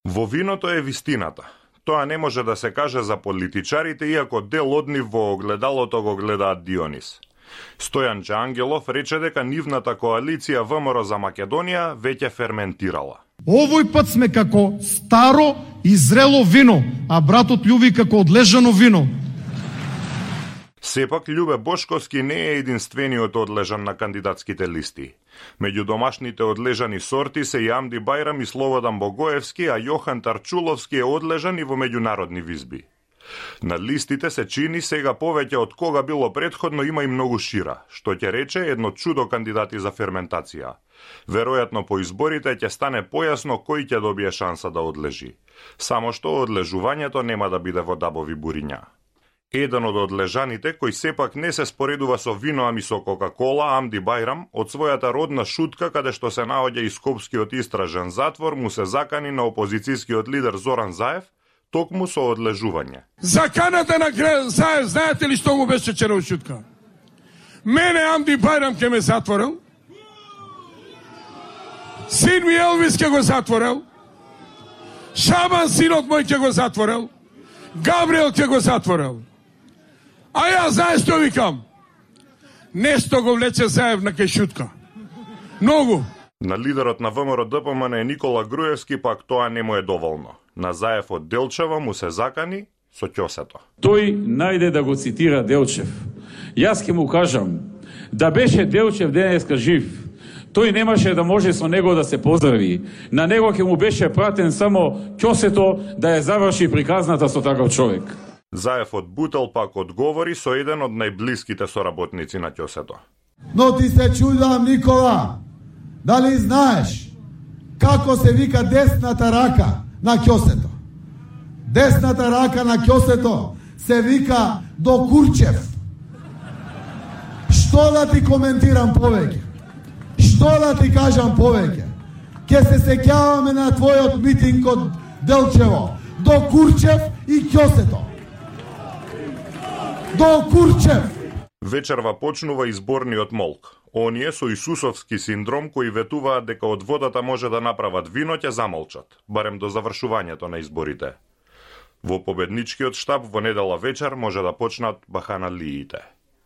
Во виното е вистината. Тоа не може да се каже за политичарите, иако дел од нив во огледалото го гледаат Дионис. Стојанче Ангелов рече дека нивната коалиција ВМРО за Македонија веќе ферментирала. Овој пат сме како старо и зрело вино, а братот Љуви како одлежано вино. Сепак, Љубе Бошковски не е единствениот одлежан на кандидатските листи. Меѓу домашните одлежани сорти се и Амди Бајрам и Слободан Богоевски, а Јохан Тарчуловски е одлежан и во меѓународни визби. На листите се чини сега повеќе од кога било претходно има и многу шира, што ќе рече едно чудо кандидати за ферментација. Веројатно по изборите ќе стане појасно кој ќе добие шанса да одлежи. Само што одлежувањето нема да биде во дабови буриња. Еден од одлежаните, кој сепак не се споредува со вино, ами со Кока-кола, Амди Бајрам, од својата родна Шутка, каде што се наоѓа и Скопскиот истражен затвор, му се закани на опозицијскиот лидер Зоран Заев, токму со одлежување. Заканата на Заев, знаете ли што го беше вчера од Шутка? Мене Амди Бајрам ке ме затворил, син ми Елвис ке го затворил, Шабан синот мој ке го затворил, Габриел ке го затворил. А ја знаеш што викам? Нешто го влече Заев на кешутка. Многу. На лидерот на ВМРО ДПМН е Никола Груевски, пак тоа не му е доволно. На Заев од Делчева му се закани со ќосето. Тој најде да го цитира Делчев. Јас ќе му кажам, да беше Делчев денеска жив, тој немаше да може со него да се поздрави. На него ќе му беше пратен само ќосето да ја заврши приказната со таков човек. Заев од Бутел пак одговори со еден од најблиските соработници на ќосето. Но ти се чудам, Никола, дали знаеш како се вика десната рака на ќосето? Десната рака на ќосето се вика до Курчев. Што да ти коментирам повеќе? Што да ти кажам повеќе? Ке се сеќаваме на твојот митинг од Делчево. До Курчев и ќосето. До Курчев! Вечерва почнува изборниот молк. Оние со исусовски синдром кои ветуваат дека од водата може да направат вино ќе замолчат, барем до завршувањето на изборите. Во победничкиот штаб во недела вечер може да почнат баханалиите.